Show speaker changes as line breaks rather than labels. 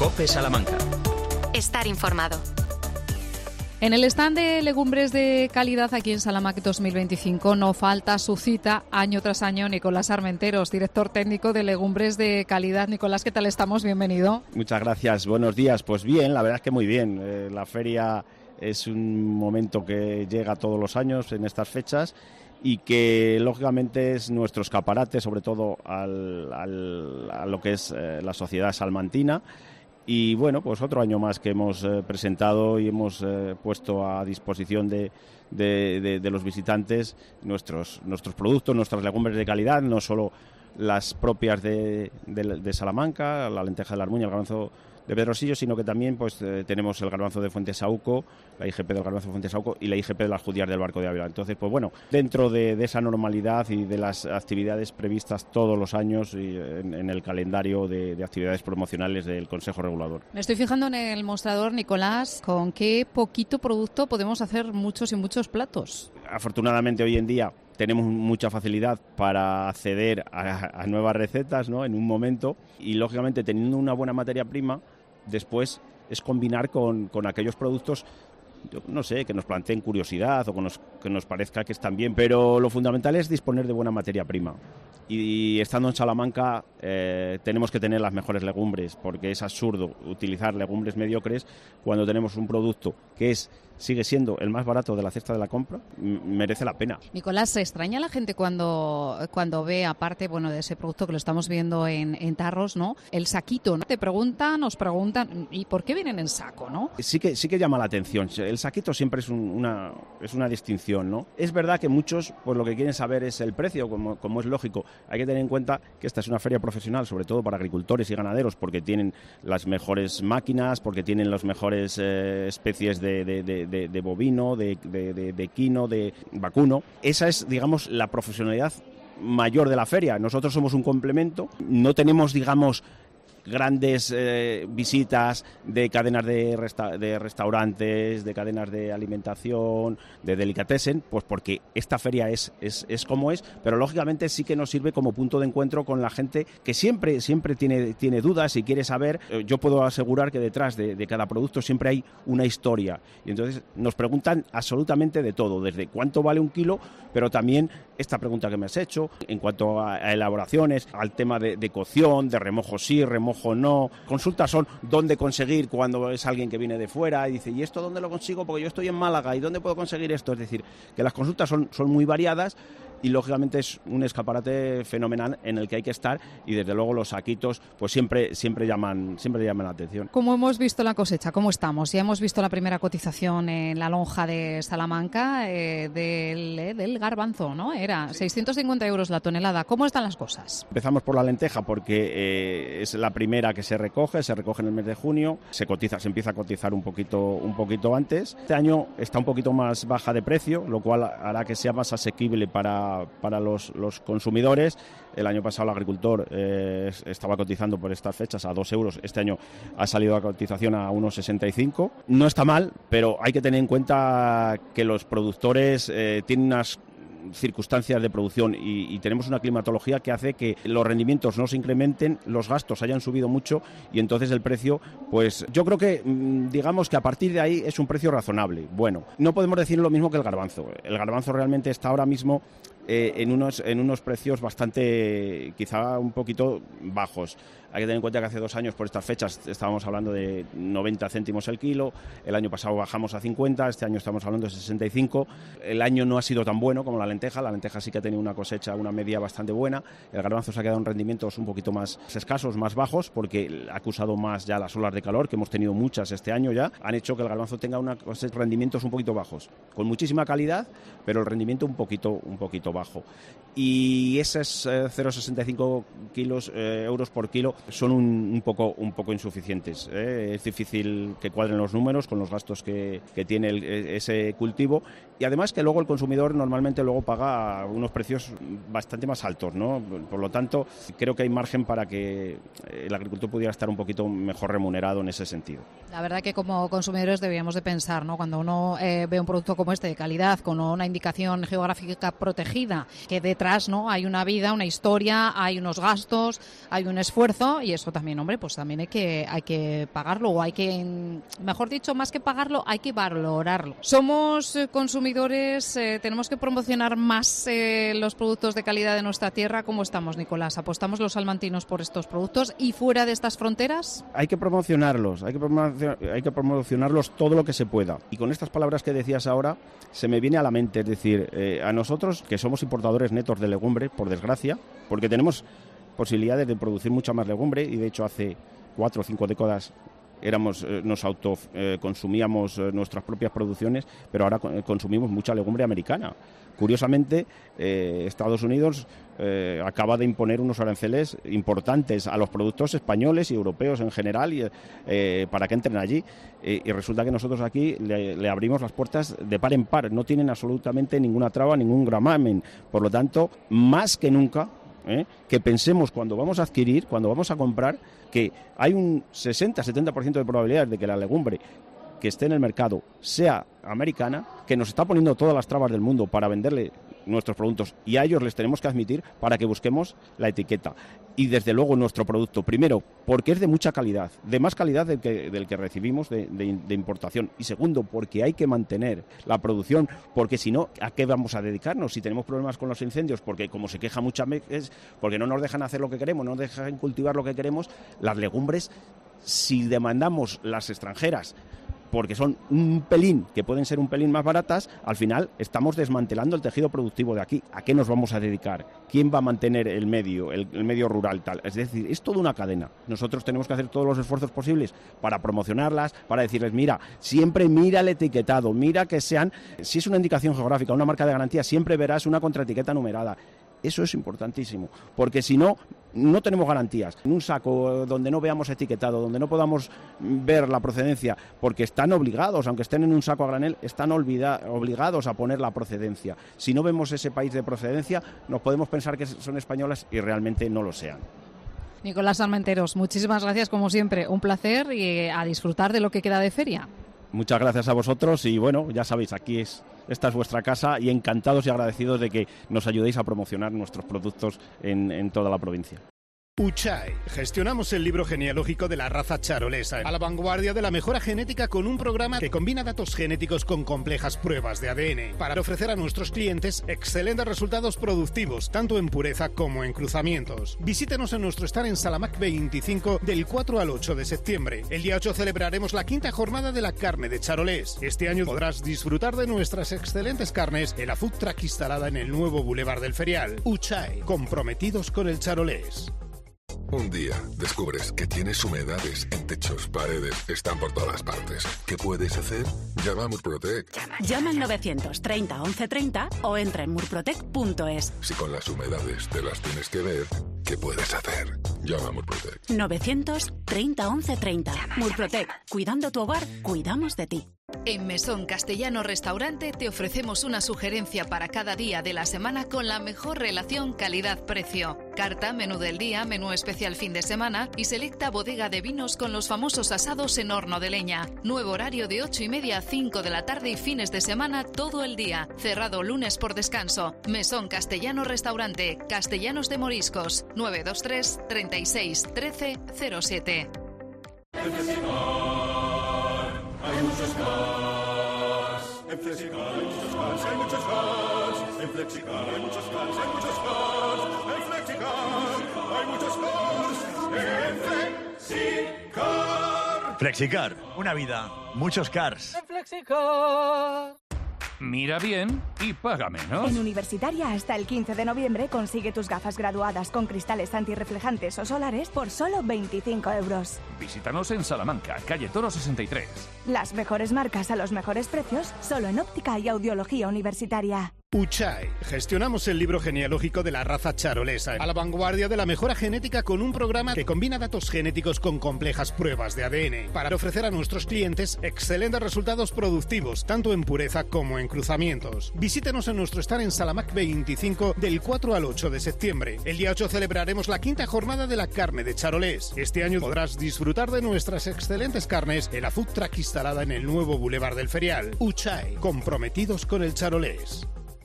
COPE Salamanca.
Estar informado.
En el stand de legumbres de calidad aquí en Salamac 2025 no falta su cita año tras año Nicolás Armenteros, director técnico de legumbres de calidad. Nicolás, ¿qué tal estamos? Bienvenido.
Muchas gracias, buenos días. Pues bien, la verdad es que muy bien. La feria es un momento que llega todos los años en estas fechas y que lógicamente es nuestro escaparate, sobre todo a lo que es la sociedad salmantina. Y bueno, pues otro año más que hemos presentado y hemos puesto a disposición de los visitantes nuestros productos, nuestras legumbres de calidad, no solo las propias de Salamanca, la lenteja de la Armuña, el garbanzo de Pedrosillo, sino que también pues tenemos el garbanzo de Fuentesauco, la IGP del garbanzo de Fuentesauco y la IGP de las judías del Barco de Ávila. Entonces, pues bueno, dentro de esa normalidad y de las actividades previstas todos los años y en el calendario de actividades promocionales del Consejo Regulador.
Me estoy fijando en el mostrador, Nicolás, con qué poquito producto podemos hacer muchos y muchos platos.
Afortunadamente hoy en día tenemos mucha facilidad para acceder a nuevas recetas, ¿no?, en un momento, y lógicamente teniendo una buena materia prima, después es combinar con aquellos productos, yo no sé, que nos planteen curiosidad o que nos parezca que están bien, pero lo fundamental es disponer de buena materia prima. Y estando en Salamanca tenemos que tener las mejores legumbres, porque es absurdo utilizar legumbres mediocres cuando tenemos un producto que sigue siendo el más barato de la cesta de la compra. Merece la pena.
Nicolás, ¿se extraña la gente cuando ve, aparte de ese producto que lo estamos viendo en tarros, ¿no?, el saquito, ¿no? Nos preguntan, ¿y por qué vienen en saco, no?
Sí que llama la atención. El saquito siempre es una distinción, ¿no? Es verdad que muchos pues lo que quieren saber es el precio, como es lógico. Hay que tener en cuenta que esta es una feria profesional, sobre todo para agricultores y ganaderos, porque tienen las mejores máquinas, porque tienen las mejores especies de bovino, de equino, de vacuno. Esa es, digamos, la profesionalidad mayor de la feria. Nosotros somos un complemento, no tenemos, digamos, grandes visitas de cadenas de restaurantes, de cadenas de alimentación, de delicatessen, pues porque esta feria es como es, pero lógicamente sí que nos sirve como punto de encuentro con la gente que siempre tiene dudas y quiere saber. Yo puedo asegurar que detrás de cada producto siempre hay una historia, y entonces nos preguntan absolutamente de todo, desde cuánto vale un kilo, pero también esta pregunta que me has hecho en cuanto a elaboraciones, al tema de cocción, de remojo sí, remojo no. Consultas son dónde conseguir cuando es alguien que viene de fuera y dice, ¿y esto dónde lo consigo? Porque yo estoy en Málaga, ¿y dónde puedo conseguir esto? Es decir, que las consultas son muy variadas y lógicamente es un escaparate fenomenal en el que hay que estar, y desde luego los saquitos pues siempre llaman la atención.
¿Cómo hemos visto la cosecha? ¿Cómo estamos? Ya hemos visto la primera cotización en la lonja de Salamanca del garbanzo, ¿no? Era 650 euros la tonelada. ¿Cómo están las cosas?
Empezamos por la lenteja porque es la primera que se recoge en el mes de junio, se empieza a cotizar un poquito antes. Este año está un poquito más baja de precio, lo cual hará que sea más asequible para los consumidores. El año pasado el agricultor estaba cotizando por estas fechas a 2 euros, este año ha salido a cotización a 1,65. No está mal, pero hay que tener en cuenta que los productores tienen unas circunstancias de producción y tenemos una climatología que hace que los rendimientos no se incrementen, los gastos hayan subido mucho y entonces el precio, pues yo creo que digamos que a partir de ahí es un precio razonable. Bueno, no podemos decir lo mismo que el garbanzo. El garbanzo realmente está ahora mismo en unos precios bastante, quizá un poquito bajos. Hay que tener en cuenta que hace 2 años por estas fechas estábamos hablando de 90 céntimos el kilo, el año pasado bajamos a 50, este año estamos hablando de 65. El año no ha sido tan bueno como la lenteja sí que ha tenido una cosecha, una media bastante buena. El garbanzo se ha quedado en rendimientos un poquito más escasos, más bajos, porque ha acusado más ya las olas de calor, que hemos tenido muchas este año ya, han hecho que el garbanzo tenga unos rendimientos un poquito bajos, con muchísima calidad, pero el rendimiento un poquito bajo. Y esos 0,65 euros por kilo son un poco insuficientes. Es difícil que cuadren los números con los gastos que tiene ese cultivo, y además que luego el consumidor normalmente luego paga unos precios bastante más altos, ¿no? Por lo tanto, creo que hay margen para que el agricultor pudiera estar un poquito mejor remunerado en ese sentido.
La verdad que como consumidores deberíamos de pensar, ¿no?, cuando uno ve un producto como este de calidad, con una indicación geográfica protegida, vida, que detrás, ¿no?, hay una vida, una historia, hay unos gastos, hay un esfuerzo, y eso también, hombre, pues también hay que pagarlo, o hay que, mejor dicho, más que pagarlo, hay que valorarlo. Somos consumidores, tenemos que promocionar más los productos de calidad de nuestra tierra. ¿Cómo estamos, Nicolás? ¿Apostamos los salmantinos por estos productos y fuera de estas fronteras?
Hay que promocionarlos, hay que promocionarlos todo lo que se pueda. Y con estas palabras que decías ahora, se me viene a la mente, es decir, a nosotros, que somos importadores netos de legumbre, por desgracia, porque tenemos posibilidades de producir mucha más legumbre, y de hecho hace 4 o 5 décadas nos autoconsumíamos nuestras propias producciones, pero ahora consumimos mucha legumbre americana. Curiosamente, Estados Unidos acaba de imponer unos aranceles importantes a los productos españoles y europeos en general para que entren allí. Y resulta que nosotros aquí le abrimos las puertas de par en par. No tienen absolutamente ninguna traba, ningún gravamen. Por lo tanto, más que nunca, que pensemos cuando vamos a adquirir, cuando vamos a comprar, que hay un 60-70% de probabilidades de que la legumbre que esté en el mercado sea americana, que nos está poniendo todas las trabas del mundo para venderle nuestros productos, y a ellos les tenemos que admitir para que busquemos la etiqueta. Y desde luego nuestro producto, primero, porque es de mucha calidad, de más calidad del que recibimos de importación, y segundo, porque hay que mantener la producción, porque si no, ¿a qué vamos a dedicarnos? Si tenemos problemas con los incendios, porque como se queja muchas veces, porque no nos dejan hacer lo que queremos, no nos dejan cultivar lo que queremos, las legumbres, si demandamos las extranjeras, porque son un pelín, que pueden ser un pelín más baratas, al final estamos desmantelando el tejido productivo de aquí. ¿A qué nos vamos a dedicar? ¿Quién va a mantener el medio rural tal? Es decir, es toda una cadena. Nosotros tenemos que hacer todos los esfuerzos posibles para promocionarlas, para decirles, mira, siempre mira el etiquetado, mira que sean, si es una indicación geográfica, una marca de garantía, siempre verás una contraetiqueta numerada. Eso es importantísimo, porque si no, no tenemos garantías. En un saco donde no veamos etiquetado, donde no podamos ver la procedencia, porque están obligados, aunque estén en un saco a granel, están obligados a poner la procedencia. Si no vemos ese país de procedencia, nos podemos pensar que son españolas y realmente no lo sean.
Nicolás Armenteros, muchísimas gracias como siempre, un placer, y a disfrutar de lo que queda de feria.
Muchas gracias a vosotros y bueno, ya sabéis, esta es vuestra casa, y encantados y agradecidos de que nos ayudéis a promocionar nuestros productos en toda la provincia.
Uchai. Gestionamos el libro genealógico de la raza charolesa, a la vanguardia de la mejora genética, con un programa que combina datos genéticos con complejas pruebas de ADN para ofrecer a nuestros clientes excelentes resultados productivos, tanto en pureza como en cruzamientos. Visítenos en nuestro stand en Salamac 25 del 4 al 8 de septiembre. El día 8 celebraremos la 5ª jornada de la carne de Charolés. Este año podrás disfrutar de nuestras excelentes carnes en la food truck instalada en el nuevo Boulevard del Ferial. Uchai, comprometidos con el charolés.
Un día descubres que tienes humedades en techos, paredes, están por todas partes. ¿Qué puedes hacer? Llama a Murprotec.
Llama al 930 1130 o entra en murprotec.es.
Si con las humedades te las tienes que ver, ¿qué puedes hacer? Llama a Murprotec.
930 1130. Murprotec. Cuidando tu hogar, cuidamos de ti.
En Mesón Castellano Restaurante te ofrecemos una sugerencia para cada día de la semana con la mejor relación calidad-precio. Carta, menú del día, menú especial fin de semana y selecta bodega de vinos con los famosos asados en horno de leña. Nuevo horario de 8:30 a 5 de la tarde y fines de semana todo el día. Cerrado lunes por descanso. Mesón Castellano Restaurante, Castellanos de Moriscos, 923 36 13 07.
Hay muchos cars. En Flexicar hay muchos cars, hay muchos cars. En Flexicar hay muchos cars, hay muchos cars. En Flexicar hay muchos cars. En Flexicar.
Flexicar, una vida, muchos cars.
En Flexicar.
Mira bien y paga menos.
En Universitaria, hasta el 15 de noviembre, consigue tus gafas graduadas con cristales antirreflejantes o solares por solo 25 euros.
Visítanos en Salamanca, calle Toro 63.
Las mejores marcas a los mejores precios, solo en óptica y audiología universitaria.
Uchai. Gestionamos el libro genealógico de la raza charolesa, a la vanguardia de la mejora genética, con un programa que combina datos genéticos con complejas pruebas de ADN para ofrecer a nuestros clientes excelentes resultados productivos, tanto en pureza como en cruzamientos. Visítenos en nuestro stand en Salamac 25 del 4 al 8 de septiembre. El día 8 celebraremos la 5ª jornada de la carne de Charolés. Este año podrás disfrutar de nuestras excelentes carnes en la food truck instalada en el nuevo Boulevard del Ferial. Uchai, comprometidos con el charolés.